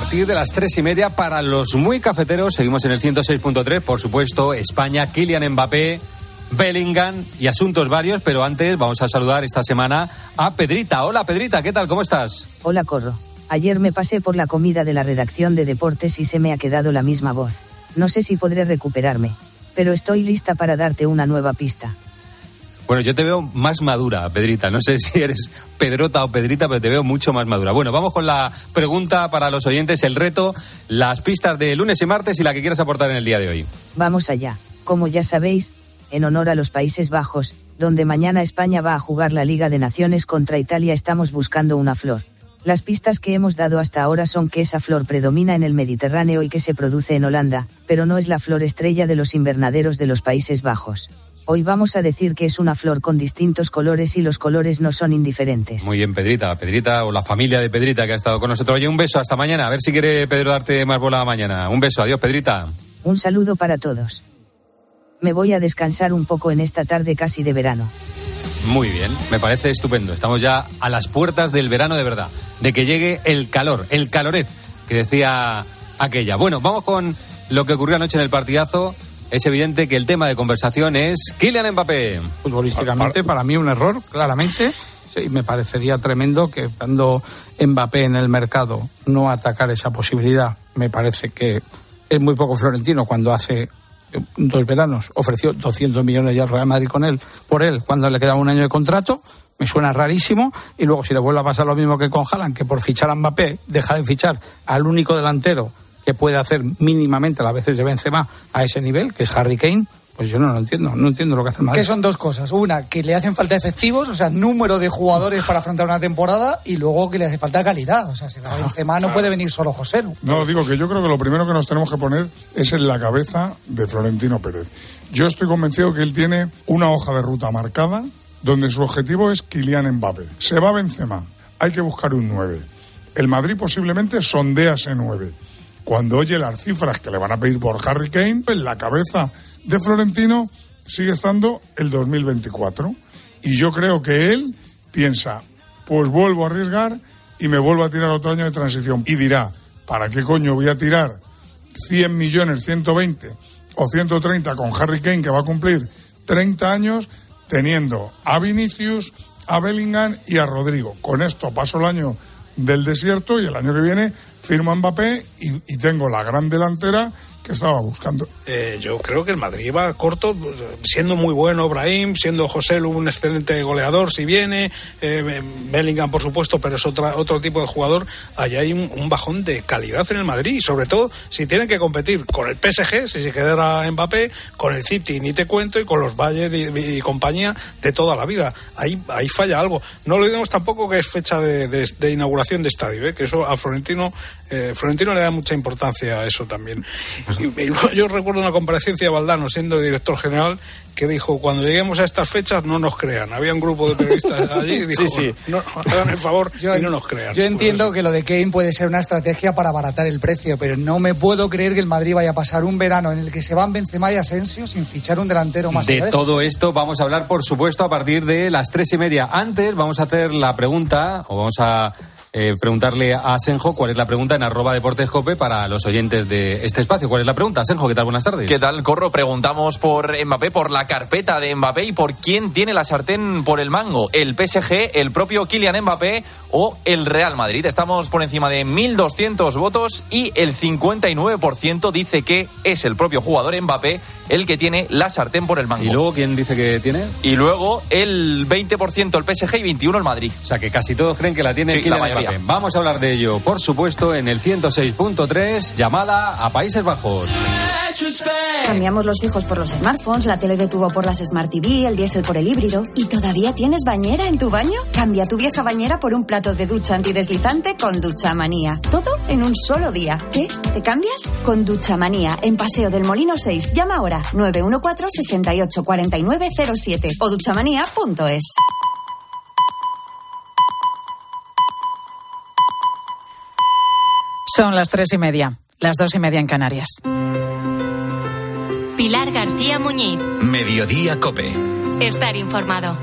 partir de las 3:30 para los muy cafeteros. Seguimos en el 106.3, por supuesto, España, Kylian Mbappé, Bellingham y asuntos varios, pero antes vamos a saludar esta semana a Pedrita. Hola Pedrita, ¿qué tal? ¿Cómo estás? Hola Corro. Ayer me pasé por la comida de la redacción de deportes y se me ha quedado la misma voz. No sé si podré recuperarme, pero estoy lista para darte una nueva pista. Bueno, yo te veo más madura, Pedrita. No sé si eres Pedrota o Pedrita, pero te veo mucho más madura. Bueno, vamos con la pregunta para los oyentes, el reto, las pistas de lunes y martes y la que quieras aportar en el día de hoy. Vamos allá. Como ya sabéis, en honor a los Países Bajos, donde mañana España va a jugar la Liga de Naciones contra Italia, estamos buscando una flor. Las pistas que hemos dado hasta ahora son que esa flor predomina en el Mediterráneo y que se produce en Holanda, pero no es la flor estrella de los invernaderos de los Países Bajos. Hoy vamos a decir que es una flor con distintos colores y los colores no son indiferentes. Muy bien, Pedrita o la familia de Pedrita que ha estado con nosotros. Oye, un beso, hasta mañana. A ver si quiere Pedro darte más bola mañana. Un beso, adiós, Pedrita. Un saludo para todos. Me voy a descansar un poco en esta tarde casi de verano. Muy bien, me parece estupendo. Estamos ya a las puertas del verano de verdad, de que llegue el calor, el caloret, que decía aquella. Bueno, vamos con lo que ocurrió anoche en el partidazo. Es evidente que el tema de conversación es Kylian Mbappé. Futbolísticamente, para mí un error, claramente. Sí, me parecería tremendo que cuando Mbappé en el mercado no atacar esa posibilidad. Me parece que es muy poco Florentino cuando hace 2 veranos ofreció 200 millones ya al Real Madrid por él, cuando le quedaba un año de contrato. Me suena rarísimo. Y luego si le vuelve a pasar lo mismo que con Haaland, que por fichar a Mbappé deja de fichar al único delantero que puede hacer mínimamente las veces de Benzema a ese nivel, que es Harry Kane, pues yo no lo entiendo. No entiendo lo que hace el Madrid. Que son dos cosas. Una, que le hacen falta efectivos, o sea, número de jugadores para afrontar una temporada, y luego que le hace falta calidad. O sea, si va a Benzema no puede venir solo José. No, digo que yo creo que lo primero que nos tenemos que poner es en la cabeza de Florentino Pérez. Yo estoy convencido que él tiene una hoja de ruta marcada donde su objetivo es Kylian Mbappé. Se va Benzema, hay que buscar un 9. El Madrid posiblemente sondea ese 9. Cuando oye las cifras que le van a pedir por Harry Kane, en la cabeza de Florentino sigue estando el 2024. Y yo creo que él piensa, pues vuelvo a arriesgar y me vuelvo a tirar otro año de transición. Y dirá, ¿para qué coño voy a tirar 100 millones, 120 o 130 con Harry Kane, que va a cumplir 30 años, teniendo a Vinicius, a Bellingham y a Rodrigo? Con esto paso el año del desierto y el año que viene firmo a Mbappé y tengo la gran delantera que estaba buscando. Yo creo que el Madrid va corto, siendo muy bueno Brahim, siendo José un excelente goleador si viene, Bellingham por supuesto, pero es otro tipo de jugador. Allá hay un bajón de calidad en el Madrid, y sobre todo si tienen que competir con el PSG, si se quedara Mbappé, con el City ni te cuento, y con los Bayern y compañía de toda la vida. Ahí falla algo. No olvidemos tampoco que es fecha de inauguración de estadio, que eso a Florentino le da mucha importancia a eso también. Y yo recuerdo una comparecencia de Valdano, siendo director general, que dijo, cuando lleguemos a estas fechas no nos crean. Había un grupo de periodistas allí y dijo, sí. No, hagan el favor y no nos crean. Yo entiendo que lo de Kane puede ser una estrategia para abaratar el precio, pero no me puedo creer que el Madrid vaya a pasar un verano en el que se van Benzema y Asensio sin fichar un delantero más. De todo esto vamos a hablar, por supuesto, a partir de las 3:30. Antes vamos a hacer la pregunta, o vamos a preguntarle a Asenjo cuál es la pregunta en @deportescope para los oyentes de este espacio. ¿Cuál es la pregunta? Asenjo, ¿qué tal? Buenas tardes. ¿Qué tal, Corro? Preguntamos por Mbappé, por la carpeta de Mbappé y por quién tiene la sartén por el mango. ¿El PSG, el propio Kylian Mbappé o el Real Madrid? Estamos por encima de 1.200 votos y el 59% dice que es el propio jugador Mbappé el que tiene la sartén por el mango. ¿Y luego quién dice que tiene? Y luego el 20% el PSG y 21% el Madrid. O sea que casi todos creen que la tiene Kylian Mbappé. Vamos a hablar de ello, por supuesto, en el 106.3, llamada a Países Bajos. Cambiamos los fijos por los smartphones, la tele de tubo por las Smart TV, el diésel por el híbrido. ¿Y todavía tienes bañera en tu baño? Cambia tu vieja bañera por un plato de ducha antideslizante con Duchamanía. Todo en un solo día. ¿Qué? ¿Te cambias? Con Duchamanía, en Paseo del Molino 6. Llama ahora, 914 68 49 07 o duchamanía.es. Son las 3:30, las 2:30 en Canarias. Pilar García Muñiz. Mediodía COPE. Estar informado.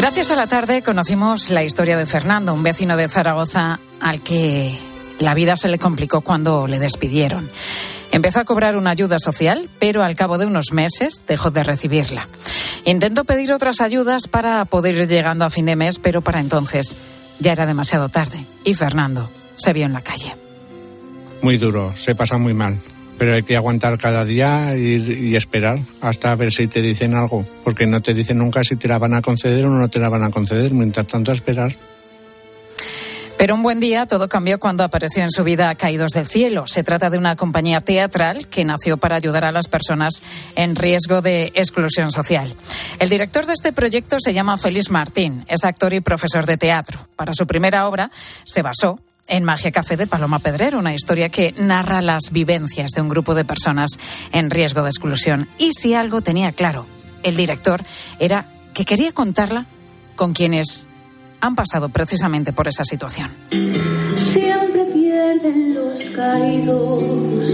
Gracias a la tarde conocimos la historia de Fernando, un vecino de Zaragoza al que la vida se le complicó cuando le despidieron. Empezó a cobrar una ayuda social, pero al cabo de unos meses dejó de recibirla. Intentó pedir otras ayudas para poder ir llegando a fin de mes, pero para entonces ya era demasiado tarde y Fernando se vio en la calle. Muy duro, se pasa muy mal, pero hay que aguantar cada día y esperar hasta ver si te dicen algo, porque no te dicen nunca si te la van a conceder o no te la van a conceder, mientras tanto esperar. Pero un buen día todo cambió cuando apareció en su vida Caídos del Cielo. Se trata de una compañía teatral que nació para ayudar a las personas en riesgo de exclusión social. El director de este proyecto se llama Félix Martín, es actor y profesor de teatro. Para su primera obra se basó en Magia Café de Paloma Pedrero, una historia que narra las vivencias de un grupo de personas en riesgo de exclusión. Y si algo tenía claro el director era que quería contarla con quienes han pasado precisamente por esa situación. Siempre pierden los caídos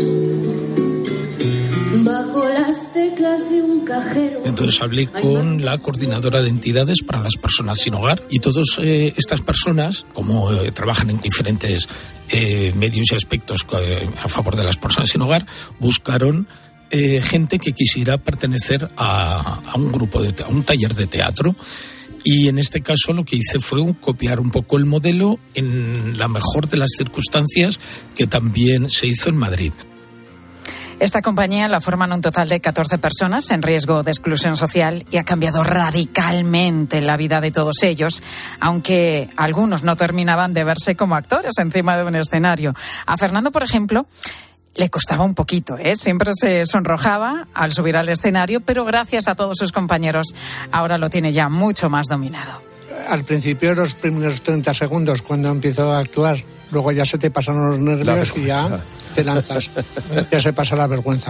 bajo las teclas de un cajero. Entonces hablé con la coordinadora de entidades para las personas sin hogar y todas estas personas, como trabajan en diferentes medios y aspectos a favor de las personas sin hogar, buscaron gente que quisiera pertenecer a un grupo, a un taller de teatro. Y en este caso lo que hice fue copiar un poco el modelo en la mejor de las circunstancias que también se hizo en Madrid. Esta compañía la forman un total de 14 personas en riesgo de exclusión social y ha cambiado radicalmente la vida de todos ellos, aunque algunos no terminaban de verse como actores encima de un escenario. A Fernando, por ejemplo, le costaba un poquito, siempre se sonrojaba al subir al escenario, pero gracias a todos sus compañeros ahora lo tiene ya mucho más dominado. Al principio, los primeros 30 segundos cuando empiezo a actuar, luego ya se te pasan los nervios y ya te lanzas, ya se pasa la vergüenza.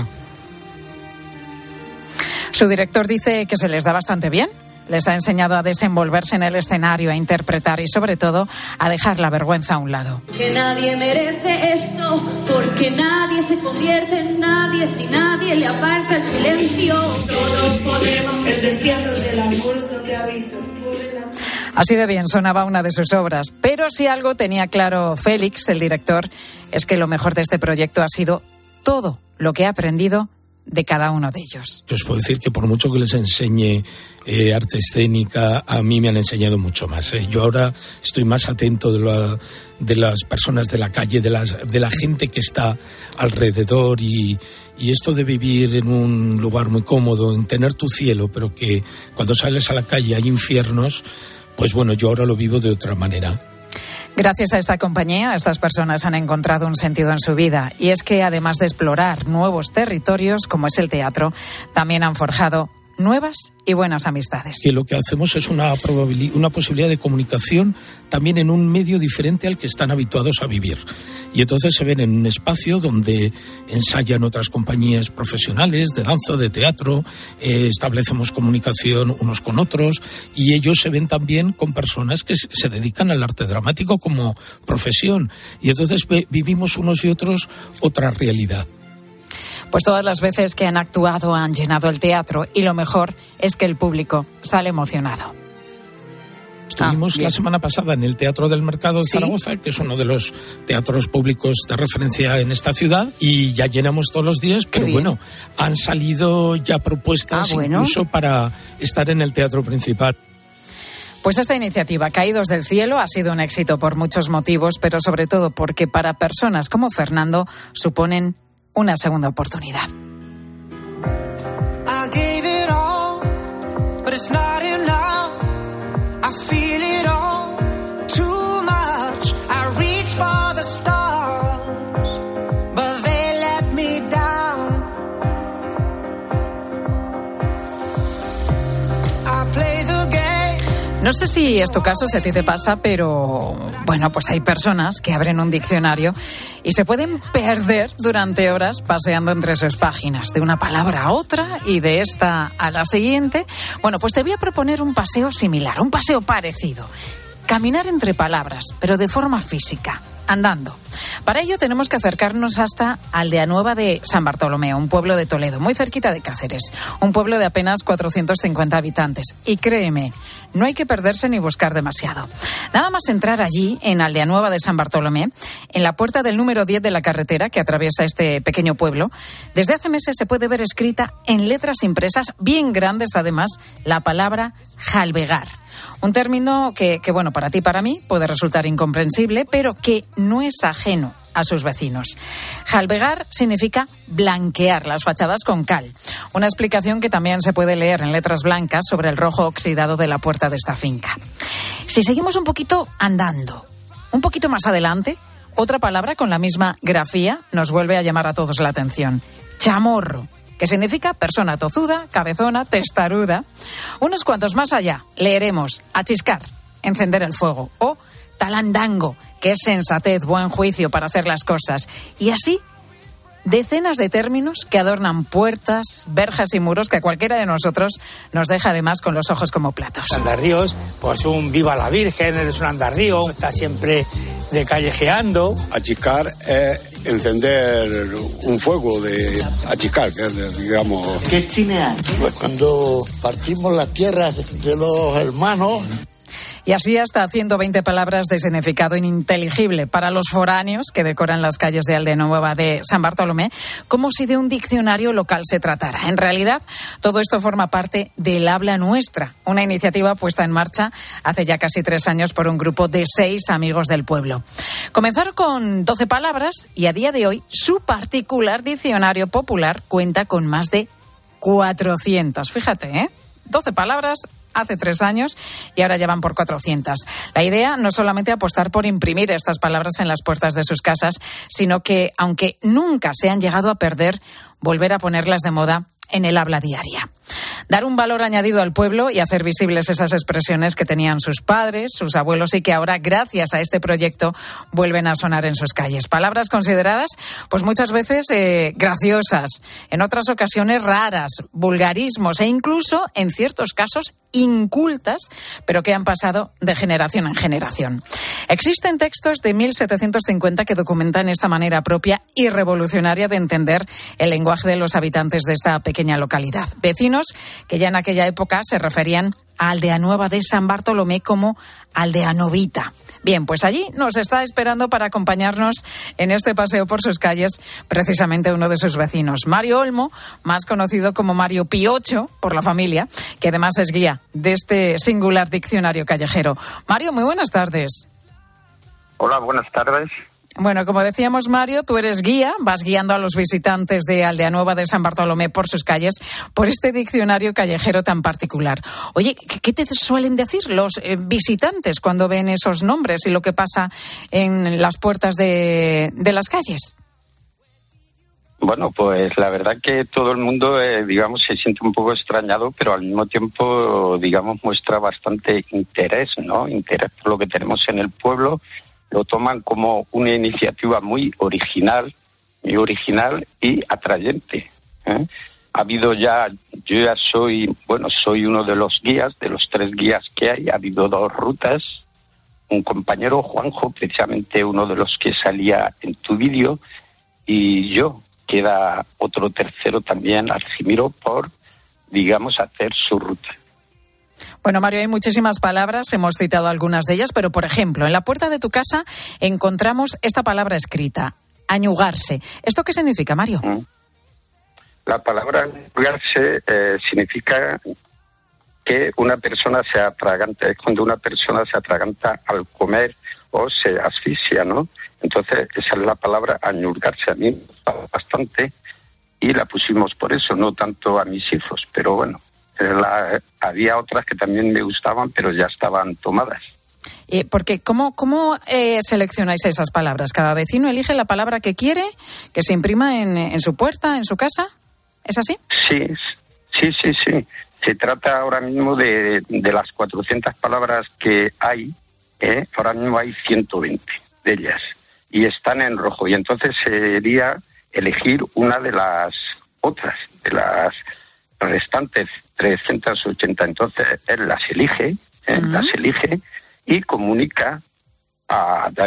Su director dice que se les da bastante bien. Les ha enseñado a desenvolverse en el escenario, a interpretar y, sobre todo, a dejar la vergüenza a un lado. Que nadie merece esto, porque nadie se convierte en nadie si nadie le aparta el silencio. Todos podemos, el destierro del amor es donde habito. Así de bien sonaba una de sus obras, pero si algo tenía claro Félix, el director, es que lo mejor de este proyecto ha sido todo lo que ha aprendido de cada uno de ellos. Yo os puedo decir que por mucho que les enseñe arte escénica, a mí me han enseñado mucho más. Yo ahora estoy más atento de las personas de la calle, de la gente que está alrededor y esto de vivir en un lugar muy cómodo, en tener tu cielo, pero que cuando sales a la calle hay infiernos, pues bueno, yo ahora lo vivo de otra manera. Gracias a esta compañía, estas personas han encontrado un sentido en su vida. Y es que además de explorar nuevos territorios, como es el teatro, también han forjado nuevas y buenas amistades. Que lo que hacemos es una posibilidad de comunicación también en un medio diferente al que están habituados a vivir. Y entonces se ven en un espacio donde ensayan otras compañías profesionales de danza, de teatro, establecemos comunicación unos con otros y ellos se ven también con personas que se dedican al arte dramático como profesión. Y entonces vivimos unos y otros otra realidad. Pues todas las veces que han actuado han llenado el teatro y lo mejor es que el público sale emocionado. Estuvimos la semana pasada en el Teatro del Mercado de Zaragoza, que es uno de los teatros públicos de referencia en esta ciudad, y ya llenamos todos los días, pero bueno, han salido ya propuestas incluso para estar en el teatro principal. Pues esta iniciativa, Caídos del Cielo, ha sido un éxito por muchos motivos, pero sobre todo porque para personas como Fernando suponen una segunda oportunidad. No sé si es tu caso, si a ti te pasa, pero bueno, pues hay personas que abren un diccionario y se pueden perder durante horas paseando entre sus páginas, de una palabra a otra y de esta a la siguiente. Bueno, pues te voy a proponer un paseo similar, un paseo parecido. Caminar entre palabras, pero de forma física. andando. Para ello tenemos que acercarnos hasta Aldeanueva de San Bartolomé, un pueblo de Toledo, muy cerquita de Cáceres, un pueblo de apenas 450 habitantes. Y créeme, no hay que perderse ni buscar demasiado. Nada más entrar allí, en Aldeanueva de San Bartolomé, en la puerta del número 10 de la carretera que atraviesa este pequeño pueblo, desde hace meses se puede ver escrita en letras impresas, bien grandes además, la palabra jalbegar. Un término que, bueno, para ti y para mí puede resultar incomprensible, pero que no es ajeno a sus vecinos. Jalbegar significa blanquear las fachadas con cal. Una explicación que también se puede leer en letras blancas sobre el rojo oxidado de la puerta de esta finca. Si seguimos un poquito andando, un poquito más adelante, otra palabra con la misma grafía nos vuelve a llamar a todos la atención. Chamorro, que significa persona tozuda, cabezona, testaruda. Unos cuantos más allá leeremos achiscar, encender el fuego, o talandango, que es sensatez, buen juicio para hacer las cosas. Y así, decenas de términos que adornan puertas, verjas y muros que cualquiera de nosotros nos deja además con los ojos como platos. Andarríos, pues un viva la Virgen, eres un andarrío, está siempre de callejeando. Achiscar es encender un fuego de achicar, que es, digamos... ¿Qué es chimear? Pues cuando partimos las tierras de los hermanos... Y así hasta 120 palabras de significado ininteligible para los foráneos que decoran las calles de Aldeanueva de San Bartolomé, como si de un diccionario local se tratara. En realidad, todo esto forma parte del Habla Nuestra, una iniciativa puesta en marcha hace ya casi 3 años por un grupo de 6 amigos del pueblo. Comenzaron con 12 palabras y a día de hoy su particular diccionario popular cuenta con más de 400. Fíjate, 12 palabras hace 3 años y ahora ya van por 400. La idea no es solamente apostar por imprimir estas palabras en las puertas de sus casas, sino que, aunque nunca se han llegado a perder, volver a ponerlas de moda en el habla diaria. Dar un valor añadido al pueblo y hacer visibles esas expresiones que tenían sus padres, sus abuelos y que ahora, gracias a este proyecto, vuelven a sonar en sus calles. Palabras consideradas, pues muchas veces graciosas, en otras ocasiones raras, vulgarismos e incluso, en ciertos casos, incultas, pero que han pasado de generación en generación. Existen textos de 1750 que documentan esta manera propia y revolucionaria de entender el lenguaje de los habitantes de esta pequeña localidad. Vecinos que ya en aquella época se referían a Aldeanueva de San Bartolomé como Aldeanovita. Bien, pues allí nos está esperando para acompañarnos en este paseo por sus calles precisamente uno de sus vecinos, Mario Olmo, más conocido como Mario Piocho por la familia, que además es guía de este singular diccionario callejero. Mario, muy buenas tardes. Hola, buenas tardes. Bueno, como decíamos, Mario, tú eres guía, vas guiando a los visitantes de Aldeanueva de San Bartolomé por sus calles, por este diccionario callejero tan particular. Oye, ¿qué te suelen decir los visitantes cuando ven esos nombres y lo que pasa en las puertas de las calles? Bueno, pues la verdad que todo el mundo, digamos, se siente un poco extrañado, pero al mismo tiempo, digamos, muestra bastante interés, ¿no? Interés por lo que tenemos en el pueblo. Lo toman como una iniciativa muy original y atrayente. Ha habido ya, yo ya soy uno de los guías, de los 3 guías que hay. Ha habido 2 rutas. Un compañero, Juanjo, precisamente uno de los que salía en tu vídeo, y yo, queda otro tercero también, Argimiro, por, digamos, hacer su ruta. Bueno, Mario, hay muchísimas palabras, hemos citado algunas de ellas, pero, por ejemplo, en la puerta de tu casa encontramos esta palabra escrita, añugarse. ¿Esto qué significa, Mario? La palabra añugarse significa que una persona se atraganta, es cuando una persona se atraganta al comer o se asfixia, ¿no? Entonces, esa es la palabra añugarse. A mí me gusta bastante y la pusimos por eso, no tanto a mis hijos, pero bueno. Había otras que también me gustaban, pero ya estaban tomadas. Porque ¿cómo seleccionáis esas palabras? ¿Cada vecino elige la palabra que quiere, que se imprima en su puerta, en su casa? ¿Es así? Sí. Se trata ahora mismo de las 400 palabras que hay, ahora mismo hay 120 de ellas, y están en rojo. Y entonces sería elegir una de las otras, de las restantes 380, entonces él las elige y comunica a David,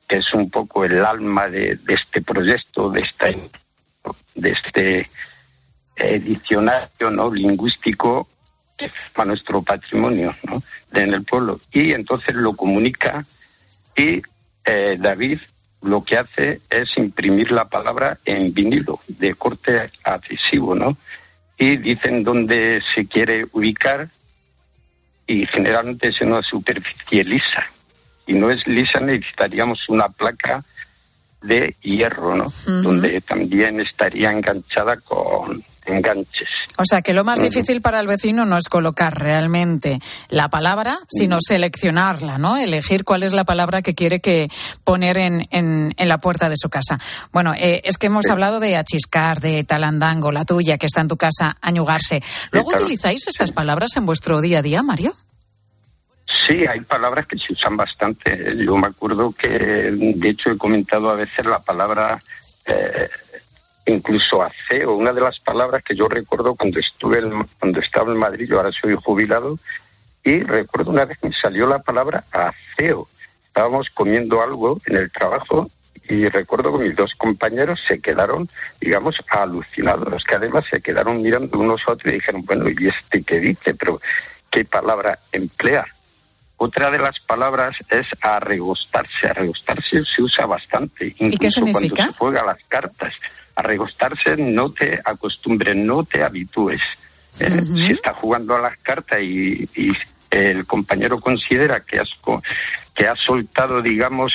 que es un poco el alma de este proyecto, de este diccionario, ¿no?, lingüístico que forma nuestro patrimonio, ¿no?, en el pueblo. Y entonces lo comunica y David lo que hace es imprimir la palabra en vinilo de corte adhesivo, ¿no? Y dicen dónde se quiere ubicar y generalmente es en una superficie lisa. Y no es lisa, necesitaríamos una placa de hierro, ¿no? Donde también estaría enganchada con enganches. O sea, que lo más difícil para el vecino no es colocar realmente la palabra, sino seleccionarla, ¿no? Elegir cuál es la palabra que quiere poner en la puerta de su casa. Bueno, es que hemos hablado de achiscar, de talandango, la tuya, que está en tu casa, añugarse. ¿Luego utilizáis estas palabras en vuestro día a día, Mario? Sí, hay palabras que se usan bastante. Yo me acuerdo que, de hecho, he comentado a veces la palabra, incluso aceo. Una de las palabras que yo recuerdo cuando estaba en Madrid, yo ahora soy jubilado, y recuerdo una vez que me salió la palabra aceo. Estábamos comiendo algo en el trabajo y recuerdo que mis dos compañeros se quedaron, digamos, alucinados, que además se quedaron mirando unos a otros y dijeron, bueno, ¿y este qué dice? Pero ¿qué palabra emplea? Otra de las palabras es arregostarse. Arregostarse se usa bastante. Incluso ¿y qué significa? Cuando se juega las cartas. Arregostarse, no te acostumbres, no te habitúes. Si está jugando a las cartas y el compañero considera que ha soltado, digamos,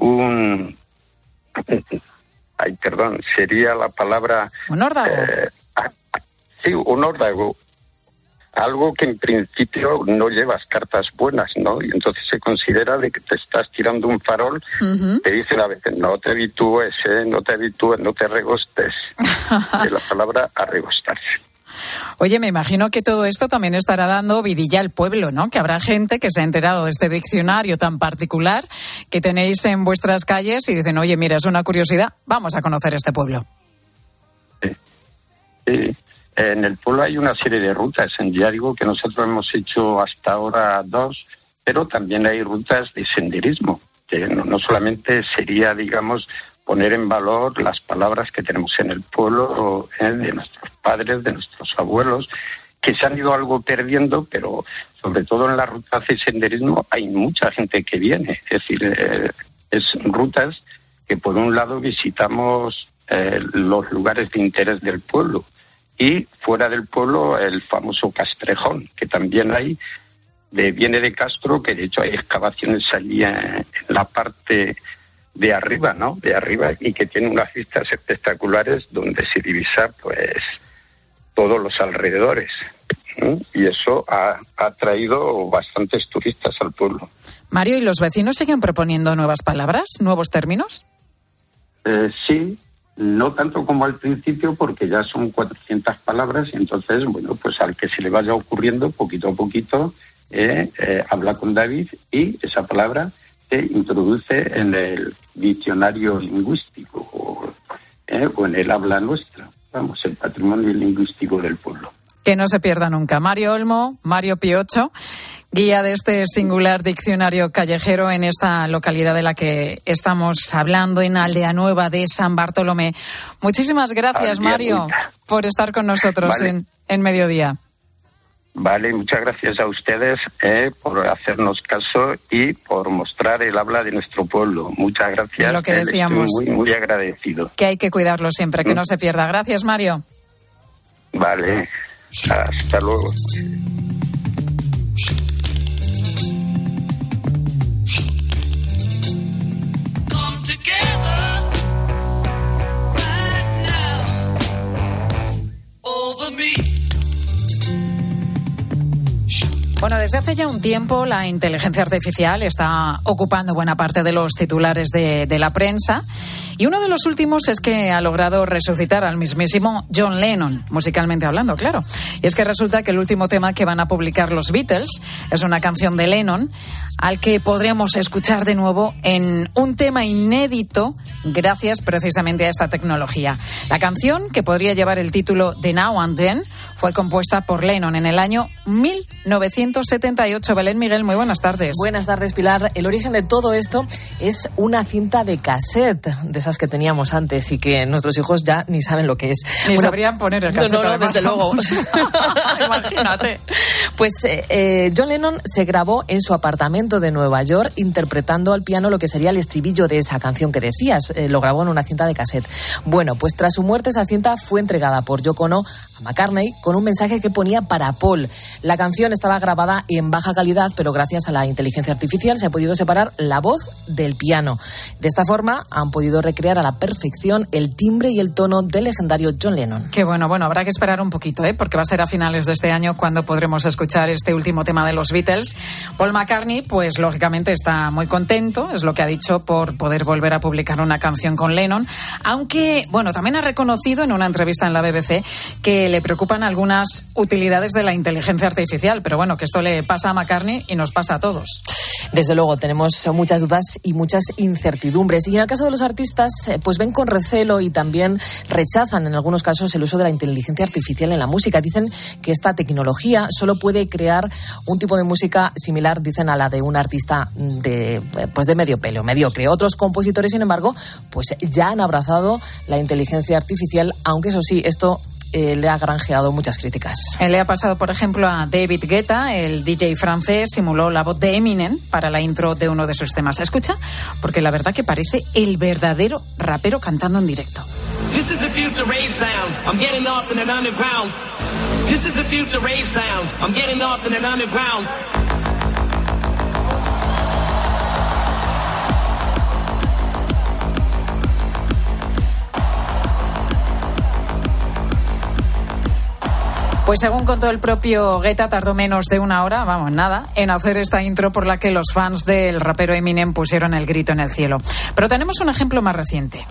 sería la palabra... ¿Un órdago? Sí, un órdago. Algo que en principio no llevas cartas buenas, ¿no? Y entonces se considera de que te estás tirando un farol. Te dicen a veces, no te habitúes, no te arregostes. De la palabra arregostarse. Oye, me imagino que todo esto también estará dando vidilla al pueblo, ¿no? Que habrá gente que se ha enterado de este diccionario tan particular que tenéis en vuestras calles y dicen, oye, mira, es una curiosidad, vamos a conocer este pueblo. Sí. En el pueblo hay una serie de rutas, ya digo que nosotros hemos hecho hasta ahora 2, pero también hay rutas de senderismo, que no solamente sería, digamos, poner en valor las palabras que tenemos en el pueblo, de nuestros padres, de nuestros abuelos, que se han ido algo perdiendo, pero sobre todo en las rutas de senderismo hay mucha gente que viene, es decir, es rutas que por un lado visitamos los lugares de interés del pueblo, y fuera del pueblo el famoso Castrejón, que también viene de Castro, que de hecho hay excavaciones allí en la parte de arriba, ¿no? De arriba, y que tiene unas vistas espectaculares donde se divisa pues todos los alrededores. Y eso ha atraído bastantes turistas al pueblo. Mario, ¿y los vecinos siguen proponiendo nuevas palabras, nuevos términos? Sí. No tanto como al principio, porque ya son 400 palabras, y entonces, bueno, pues al que se le vaya ocurriendo, poquito a poquito, habla con David y esa palabra se introduce en el diccionario lingüístico o en el habla nuestra, el patrimonio lingüístico del pueblo. Que no se pierda nunca. Mario Olmo, Mario Piocho, guía de este singular diccionario callejero en esta localidad de la que estamos hablando, en Aldea Nueva de San Bartolomé. Muchísimas gracias, Mario, por estar con nosotros en Mediodía. Vale, muchas gracias a ustedes por hacernos caso y por mostrar el habla de nuestro pueblo. Muchas gracias. Lo que decíamos, estoy muy, muy agradecido. Que hay que cuidarlo siempre, que no se pierda. Gracias, Mario. Vale. Hasta luego. Bueno, desde hace ya un tiempo la inteligencia artificial está ocupando buena parte de los titulares de la prensa, y uno de los últimos es que ha logrado resucitar al mismísimo John Lennon, musicalmente hablando, claro. Y es que resulta que el último tema que van a publicar los Beatles es una canción de Lennon al que podremos escuchar de nuevo en un tema inédito gracias precisamente a esta tecnología. La canción, que podría llevar el título de Now and Then, fue compuesta por Lennon en el año 1978. Belén Miguel, muy buenas tardes. Buenas tardes, Pilar. El origen de todo esto es una cinta de cassette, de esas que teníamos antes y que nuestros hijos ya ni saben lo que es. Ni sabrían poner el cassette. No, desde luego. Imagínate. Pues John Lennon se grabó en su apartamento de Nueva York interpretando al piano lo que sería el estribillo de esa canción que decías. Lo grabó en una cinta de cassette. Bueno, pues tras su muerte esa cinta fue entregada por Yoko Ono a McCartney con un mensaje que ponía para Paul. La canción estaba grabada en baja calidad, pero gracias a la inteligencia artificial se ha podido separar la voz del piano. De esta forma han podido recrear a la perfección el timbre y el tono del legendario John Lennon. Qué bueno, habrá que esperar un poquito, porque va a ser a finales de este año cuando podremos escuchar este último tema de los Beatles. Paul McCartney, pues lógicamente está muy contento, es lo que ha dicho, por poder volver a publicar una canción con Lennon, aunque, también ha reconocido en una entrevista en la BBC que le preocupan algunas utilidades de la inteligencia artificial, pero que esto le pasa a McCartney y nos pasa a todos. Desde luego, tenemos muchas dudas y muchas incertidumbres. Y en el caso de los artistas, pues ven con recelo y también rechazan en algunos casos el uso de la inteligencia artificial en la música. Dicen que esta tecnología solo puede crear un tipo de música similar, dicen, a la de un artista de medio pelo, mediocre. Otros compositores, sin embargo, pues ya han abrazado la inteligencia artificial, aunque eso sí, esto le ha granjeado muchas críticas. Le ha pasado, por ejemplo, a David Guetta, el DJ francés, simuló la voz de Eminem para la intro de uno de sus temas. Escucha, porque la verdad que parece el verdadero rapero cantando en directo. This is the future rave sound. I'm getting lost in an underground. This is the future rave sound. I'm getting lost in an underground. Pues según contó el propio Guetta, tardó menos de una hora, nada, en hacer esta intro por la que los fans del rapero Eminem pusieron el grito en el cielo. Pero tenemos un ejemplo más reciente.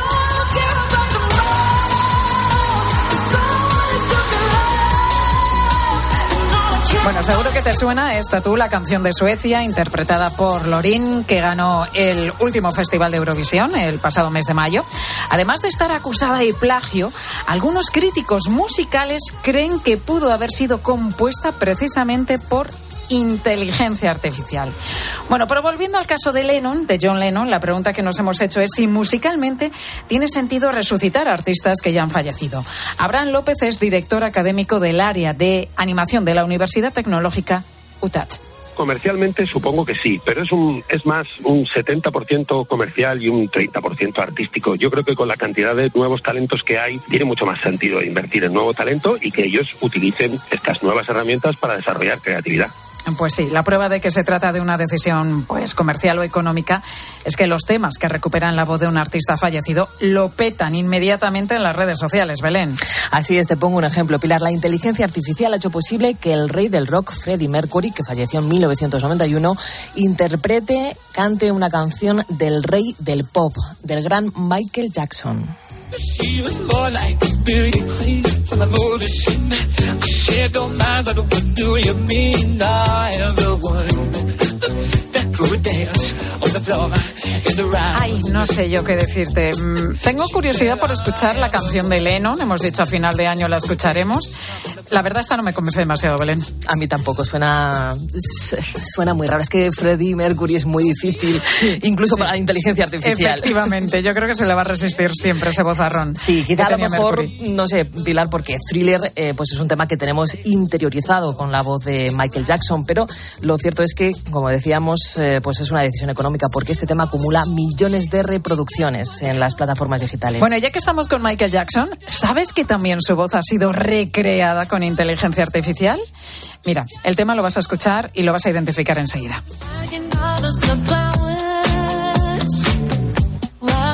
Seguro que te suena esta la canción de Suecia, interpretada por Loreen, que ganó el último Festival de Eurovisión el pasado mes de mayo. Además de estar acusada de plagio, algunos críticos musicales creen que pudo haber sido compuesta precisamente por inteligencia artificial. Pero volviendo al caso de Lennon, de John Lennon, la pregunta que nos hemos hecho es si musicalmente tiene sentido resucitar a artistas que ya han fallecido. Abraham López es director académico del área de animación de la Universidad Tecnológica UTAD. Comercialmente supongo que sí, pero es más un 70% comercial y un 30% artístico. Yo creo que con la cantidad de nuevos talentos que hay, tiene mucho más sentido invertir en nuevo talento y que ellos utilicen estas nuevas herramientas para desarrollar creatividad. Pues sí, la prueba de que se trata de una decisión comercial o económica es que los temas que recuperan la voz de un artista fallecido lo petan inmediatamente en las redes sociales, Belén. Así es, te pongo un ejemplo, Pilar. La inteligencia artificial ha hecho posible que el rey del rock, Freddie Mercury, que falleció en 1991, cante una canción del rey del pop, del gran Michael Jackson. She was more like Billy Clean from a movie scene. She don't mind, but what do you mean? I am the one that could dance on the floor in the round. Ay, no sé yo qué decirte. Tengo curiosidad por escuchar la canción de Lennon. Hemos dicho a final de año la escucharemos. La verdad esta no me convence demasiado, Belén. A mí tampoco, suena muy raro. Es que Freddie Mercury es muy difícil, incluso para la inteligencia artificial. Efectivamente, yo creo que se le va a resistir siempre ese vozarrón. Sí, quizá a lo mejor, no sé, Pilar, porque Thriller pues es un tema que tenemos interiorizado con la voz de Michael Jackson, pero lo cierto es que, como decíamos, pues es una decisión económica, porque este tema acumula millones de reproducciones en las plataformas digitales. Bueno, ya que estamos con Michael Jackson, ¿sabes que también su voz ha sido recreada con inteligencia artificial? Mira, el tema lo vas a escuchar y lo vas a identificar enseguida.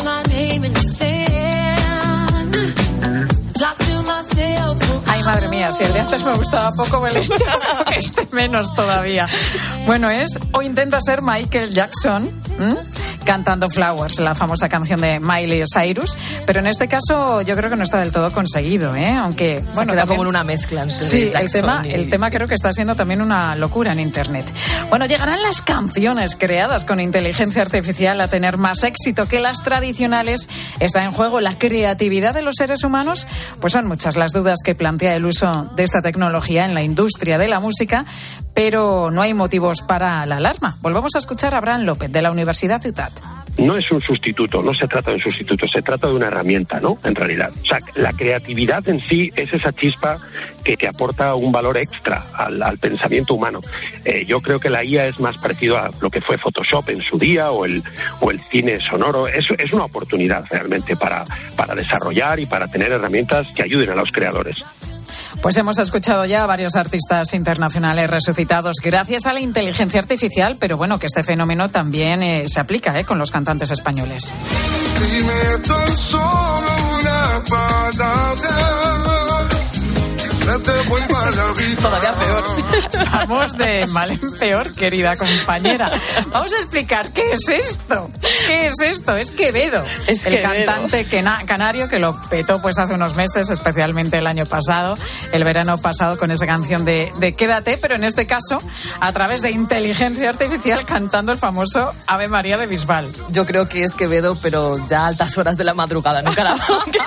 Ay, madre mía, si el de antes me gustaba poco, Belén, que esté menos todavía. Bueno, es o intenta ser Michael Jackson cantando Flowers, la famosa canción de Miley Cyrus, pero en este caso yo creo que no está del todo conseguido, aunque bueno, queda como en una mezcla entre sí, Jackson el tema creo que está siendo también una locura en internet. Bueno, llegarán las canciones creadas con inteligencia artificial a tener más éxito que las tradicionales. ¿Está en juego la creatividad de los seres humanos? Pues son muchas las dudas que plantea el uso de esta tecnología en la industria de la música, pero no hay motivos para la alarma. Volvemos a escuchar a Abraham López de la Universidad de Utah. No es un sustituto, no se trata de un sustituto, se trata de una herramienta, ¿no? En realidad. O sea, la creatividad en sí es esa chispa que aporta un valor extra al pensamiento humano. Yo creo que la IA es más parecido a lo que fue Photoshop en su día o el cine sonoro. Es una oportunidad realmente para desarrollar y para tener herramientas que ayuden a los creadores. Pues hemos escuchado ya a varios artistas internacionales resucitados gracias a la inteligencia artificial, pero bueno, que este fenómeno también se aplica con los cantantes españoles. Dime tan solo una palabra, no te vuelva la vida. Todavía peor. Vamos de mal en peor, querida compañera. Vamos a explicar qué es esto. ¿Qué es esto? Es Quevedo, el cantante canario que lo petó pues hace unos meses, especialmente el año pasado, el verano pasado, con esa canción de Quédate, pero en este caso a través de inteligencia artificial cantando el famoso Ave María de Bisbal. Yo creo que es Quevedo, pero ya a altas horas de la madrugada, no karaoke.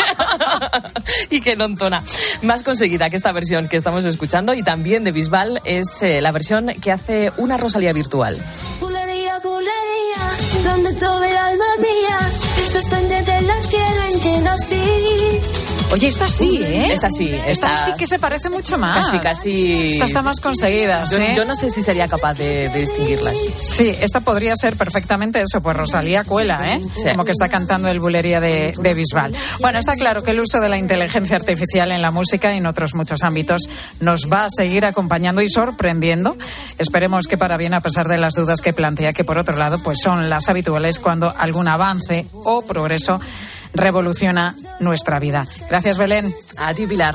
Y que no entona. Más conseguida que esta versión que estamos escuchando, y también de Bisbal, es la versión que hace una Rosalía virtual. Bulería, bulería, donde todo el alma mía, esta sangre de la tierra en que nací. Oye, esta sí, ¿eh? Esta sí. Esta sí que se parece mucho más. Casi. Esta está más conseguida, ¿sí? Yo no sé si sería capaz de distinguirlas. Sí, esta podría ser perfectamente eso, pues Rosalía cuela, ¿eh? Sí. Como que está cantando el Bulería de Bisbal. Bueno, está claro que el uso de la inteligencia artificial en la música y en otros muchos ámbitos nos va a seguir acompañando y sorprendiendo. Esperemos que para bien, a pesar de las dudas que plantea, que por otro lado pues son las habituales cuando algún avance o progreso revoluciona nuestra vida. Gracias, Belén. A ti, Pilar.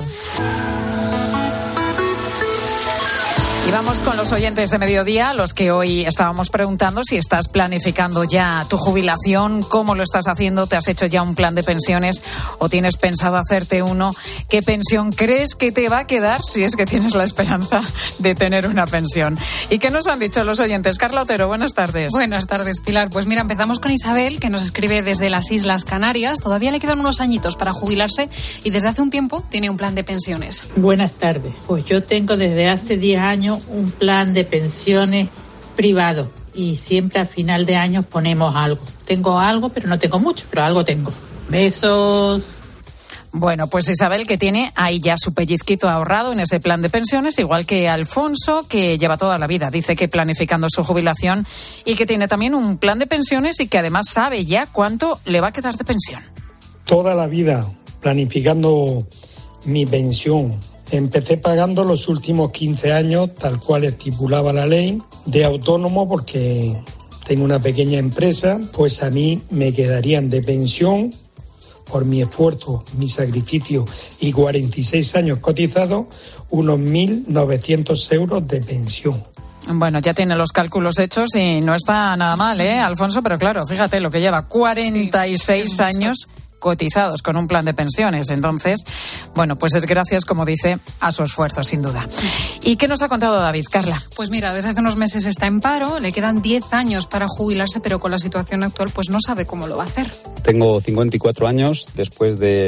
Y vamos con los oyentes de Mediodía, los que hoy estábamos preguntando si estás planificando ya tu jubilación, cómo lo estás haciendo, te has hecho ya un plan de pensiones o tienes pensado hacerte uno. ¿Qué pensión crees que te va a quedar si es que tienes la esperanza de tener una pensión? ¿Y qué nos han dicho los oyentes? Carla Otero, buenas tardes. Buenas tardes, Pilar. Pues mira, empezamos con Isabel, que nos escribe desde las Islas Canarias. Todavía le quedan unos añitos para jubilarse y desde hace un tiempo tiene un plan de pensiones. Buenas tardes. Pues yo tengo desde hace 10 años un plan de pensiones privado y siempre a final de año ponemos algo. Tengo algo, pero no tengo mucho, pero algo tengo. Besos. Bueno, pues Isabel, que tiene ahí ya su pellizquito ahorrado en ese plan de pensiones, igual que Alfonso, que lleva toda la vida, dice que planificando su jubilación y que tiene también un plan de pensiones y que además sabe ya cuánto le va a quedar de pensión. Toda la vida planificando mi pensión. Empecé pagando los últimos 15 años, tal cual estipulaba la ley, de autónomo porque tengo una pequeña empresa, pues a mí me quedarían de pensión por mi esfuerzo, mi sacrificio y 46 años cotizados, unos 1.900 euros de pensión. Bueno, ya tiene los cálculos hechos y no está nada mal, Alfonso? Pero claro, fíjate lo que lleva, 46 años cotizados con un plan de pensiones. Entonces, bueno, pues es gracias, como dice, a su esfuerzo, sin duda. ¿Y qué nos ha contado David, Carla? Pues mira, desde hace unos meses está en paro, le quedan 10 años para jubilarse, pero con la situación actual pues no sabe cómo lo va a hacer. Tengo 54 años, después de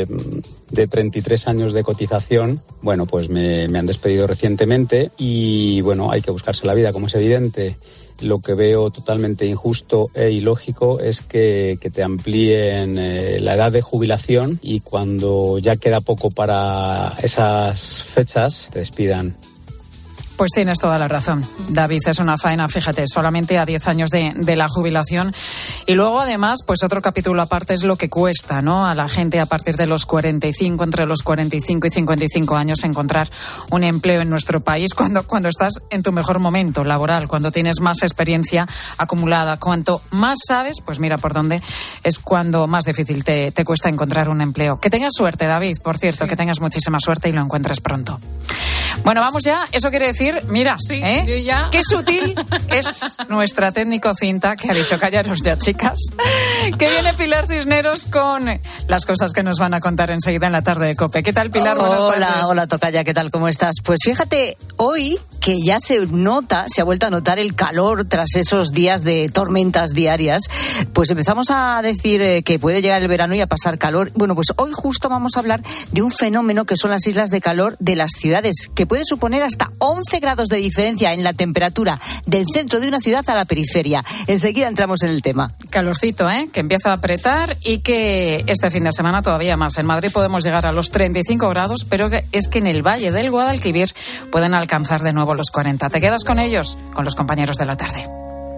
33 años de cotización. Bueno, pues me han despedido recientemente y bueno, hay que buscarse la vida, como es evidente. Lo que veo totalmente injusto e ilógico es que te amplíen la edad de jubilación y cuando ya queda poco para esas fechas te despidan. Pues tienes toda la razón, David, es una faena, fíjate, solamente a 10 años de la jubilación. Y luego, además, pues otro capítulo aparte es lo que cuesta, ¿no?, a la gente a partir de los 45, entre los 45 y 55 años, encontrar un empleo en nuestro país cuando estás en tu mejor momento laboral, cuando tienes más experiencia acumulada. Cuanto más sabes, pues mira por dónde es cuando más difícil te cuesta encontrar un empleo. Que tengas suerte, David, por cierto, sí. Que tengas muchísima suerte y lo encuentres pronto. Bueno, vamos ya. Eso quiere decir, mira, sí, ya. Qué sutil es nuestra técnico Cinta, que ha dicho callaros ya, chicas. Que viene Pilar Cisneros con las cosas que nos van a contar enseguida en la tarde de COPE. ¿Qué tal, Pilar? Buenas tardes. Hola, tocaya, ¿qué tal? ¿Cómo estás? Pues fíjate, hoy que ya se ha vuelto a notar el calor tras esos días de tormentas diarias, pues empezamos a decir que puede llegar el verano y a pasar calor. Bueno, pues hoy justo vamos a hablar de un fenómeno que son las islas de calor de las ciudades, que puede suponer hasta 11 grados de diferencia en la temperatura del centro de una ciudad a la periferia. Enseguida entramos en el tema. Calorcito, que empieza a apretar y que este fin de semana todavía más. En Madrid podemos llegar a los 35 grados, pero es que en el Valle del Guadalquivir pueden alcanzar de nuevo los 40. ¿Te quedas con ellos? Con los compañeros de la tarde.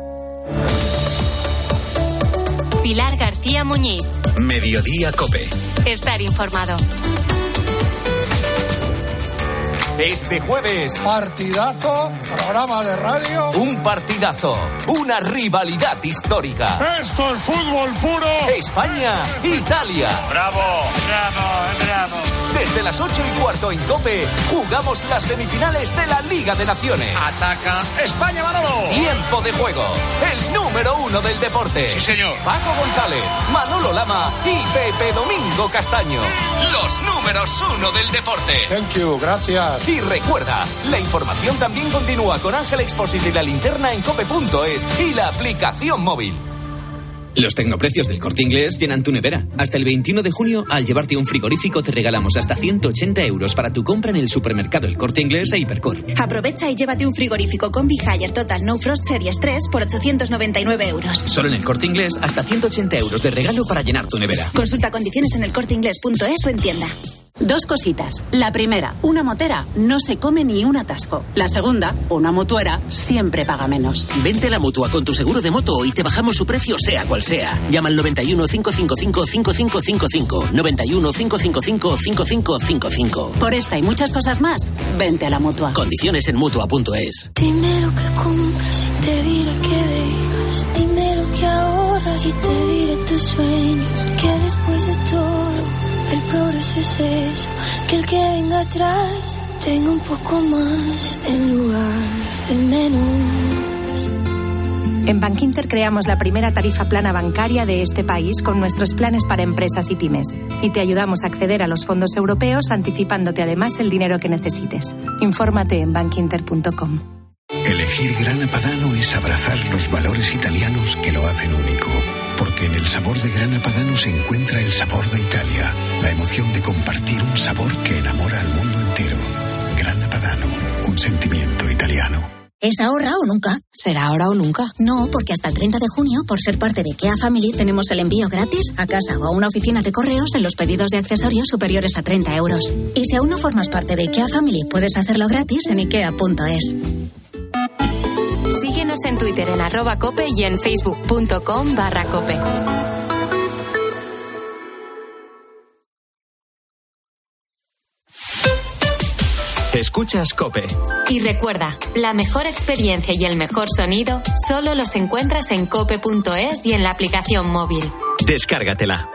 Pilar García Muñiz. Mediodía COPE. Estar informado. Este jueves, partidazo, programa de radio. Un partidazo, una rivalidad histórica. Esto es fútbol puro. España-Italia. Bravo. Desde las 8:15 en COPE, jugamos las semifinales de la Liga de Naciones. Ataca España, Manolo. Tiempo de juego, el número 1 del deporte. Sí, señor. Paco González, Manolo Lama y Pepe Domingo Castaño. Los números 1 del deporte. Thank you, gracias. Y recuerda, la información también continúa con Ángel Expósito y la linterna en cope.es y la aplicación móvil. Los tecnoprecios del Corte Inglés llenan tu nevera. Hasta el 21 de junio, al llevarte un frigorífico, te regalamos hasta 180 euros para tu compra en el supermercado El Corte Inglés e Hipercor. Aprovecha y llévate un frigorífico Combi Haier Total No Frost Series 3 por 899 euros. Solo en El Corte Inglés, hasta 180 euros de regalo para llenar tu nevera. Consulta condiciones en elcorteinglés.es o en tienda. Dos cositas. La primera, una motera no se come ni un atasco. La segunda, una mutuera siempre paga menos. Vente a la Mutua con tu seguro de moto y te bajamos su precio sea cual sea. Llama al 91 555 5555. 91 555 5555. Por esta y muchas cosas más, vente a la Mutua. Condiciones en Mutua.es. Dime lo que compras y te diré que dejas. Dime lo que ahorras y te diré tus sueños. Que después de todo el progreso es eso, que el que venga atrás tenga un poco más en lugar de menos. En Bankinter creamos la primera tarifa plana bancaria de este país con nuestros planes para empresas y pymes. Y te ayudamos a acceder a los fondos europeos anticipándote además el dinero que necesites. Infórmate en bankinter.com. Elegir Grana Padano es abrazar los valores italianos que lo hacen único. Porque en el sabor de Grana Padano se encuentra el sabor de Italia, la emoción de compartir un sabor que enamora al mundo entero. Grana Padano, un sentimiento italiano. ¿Es ahora o nunca? ¿Será ahora o nunca? No, porque hasta el 30 de junio, por ser parte de IKEA Family, tenemos el envío gratis a casa o a una oficina de correos en los pedidos de accesorios superiores a 30 euros. Y si aún no formas parte de IKEA Family, puedes hacerlo gratis en ikea.es. Síguenos en Twitter en @cope y en facebook.com/cope. Escuchas COPE. Y recuerda, la mejor experiencia y el mejor sonido solo los encuentras en cope.es y en la aplicación móvil. Descárgatela.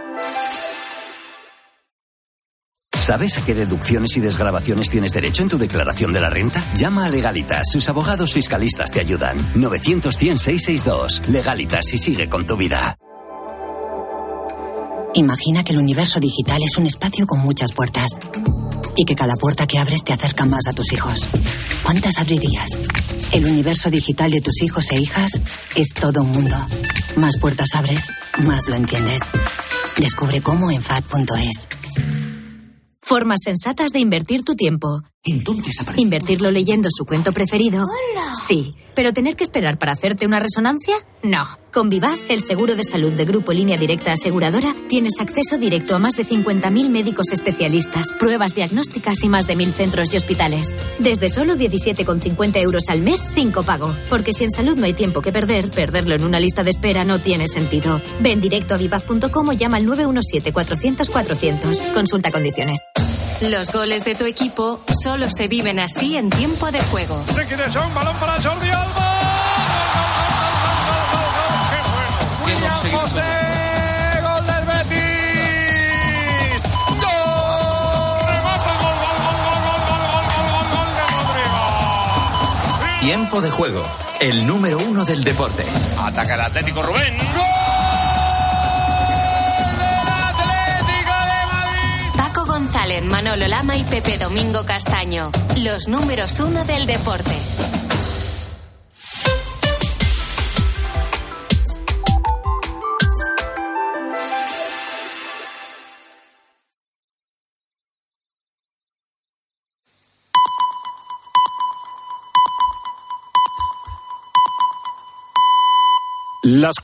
¿Sabes a qué deducciones y desgravaciones tienes derecho en tu declaración de la renta? Llama a Legalitas, sus abogados fiscalistas te ayudan. 900-100-662. Legalitas y sigue con tu vida. Imagina que el universo digital es un espacio con muchas puertas y que cada puerta que abres te acerca más a tus hijos. ¿Cuántas abrirías? El universo digital de tus hijos e hijas es todo un mundo. Más puertas abres, más lo entiendes. Descubre cómo en FAD.es. Formas sensatas de invertir tu tiempo. Entonces aparece... ¿Invertirlo leyendo su cuento preferido? ¡Hola! Sí. ¿Pero tener que esperar para hacerte una resonancia? No. Con Vivaz, el seguro de salud de Grupo Línea Directa Aseguradora, tienes acceso directo a más de 50.000 médicos especialistas, pruebas diagnósticas y más de 1.000 centros y hospitales. Desde solo 17,50 euros al mes sin copago. Porque si en salud no hay tiempo que perder, perderlo en una lista de espera no tiene sentido. Ven directo a vivaz.com o llama al 917-400-400. Consulta condiciones. Los goles de tu equipo solo se viven así en tiempo de juego. Ricky de Jong, balón para Jordi Alba. William José, gol del Betis. ¡Gol! Remata el gol de Rodrigo. Tiempo de juego, el número 1 del deporte. Ataca el Atlético, Rubén. ¡Gol! González, Manolo Lama y Pepe Domingo Castaño, los números 1 del deporte. Las